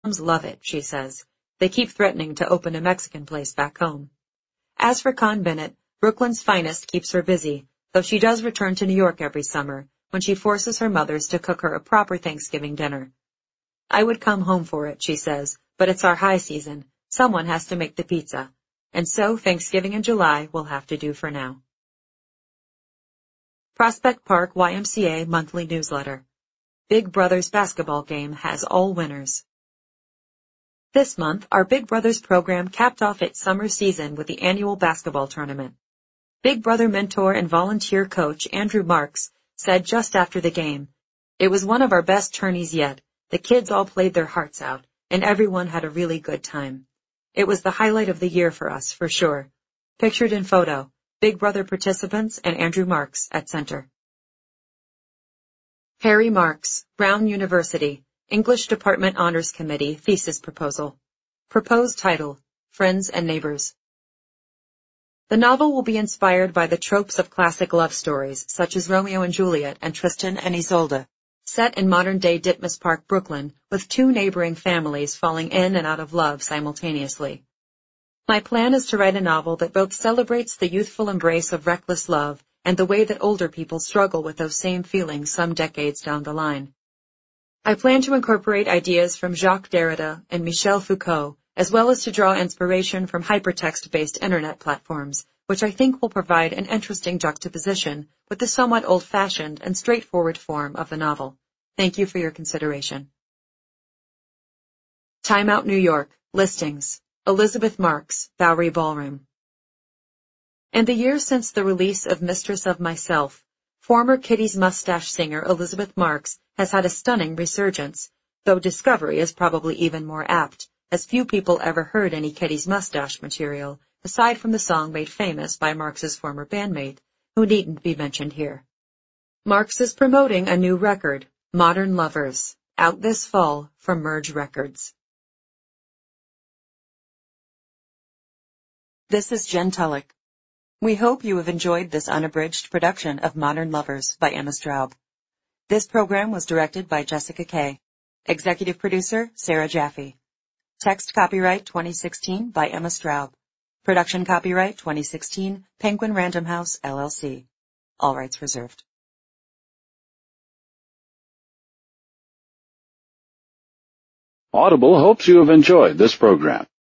moms love it, she says. They keep threatening to open a Mexican place back home. As for Con Bennett, Brooklyn's finest keeps her busy, though she does return to New York every summer, when she forces her mothers to cook her a proper Thanksgiving dinner. I would come home for it, she says, but it's our high season. Someone has to make the pizza. And so Thanksgiving in July will have to do for now. Prospect Park YMCA Monthly Newsletter. Big Brothers basketball game has all winners. This month, our Big Brothers program capped off its summer season with the annual basketball tournament. Big Brother mentor and volunteer coach Andrew Marks said just after the game, "It was one of our best tourneys yet. The kids all played their hearts out, and everyone had a really good time. It was the highlight of the year for us, for sure." Pictured in photo, Big Brother participants and Andrew Marks at center. Harry Marks, Brown University, English Department Honors Committee Thesis Proposal. Proposed title, Friends and Neighbors. The novel will be inspired by the tropes of classic love stories, such as Romeo and Juliet and Tristan and Isolde, set in modern-day Ditmas Park, Brooklyn, with two neighboring families falling in and out of love simultaneously. My plan is to write a novel that both celebrates the youthful embrace of reckless love and the way that older people struggle with those same feelings some decades down the line. I plan to incorporate ideas from Jacques Derrida and Michel Foucault, as well as to draw inspiration from hypertext-based internet platforms, which I think will provide an interesting juxtaposition with the somewhat old-fashioned and straightforward form of the novel. Thank you for your consideration. Time Out New York, listings. Elizabeth Marks, Bowery Ballroom. In the years since the release of Mistress of Myself, former Kitty's Mustache singer Elizabeth Marks has had a stunning resurgence, though discovery is probably even more apt, as few people ever heard any Kitty's Mustache material, aside from the song made famous by Marks's former bandmate, who needn't be mentioned here. Marks is promoting a new record, Modern Lovers, out this fall from Merge Records. This is Jen Tulloch. We hope you have enjoyed this unabridged production of Modern Lovers by Emma Straub. This program was directed by Jessica Kay. Executive producer, Sarah Jaffe. Text copyright 2016 by Emma Straub. Production copyright 2016, Penguin Random House, LLC. All rights reserved. Audible hopes you have enjoyed this program.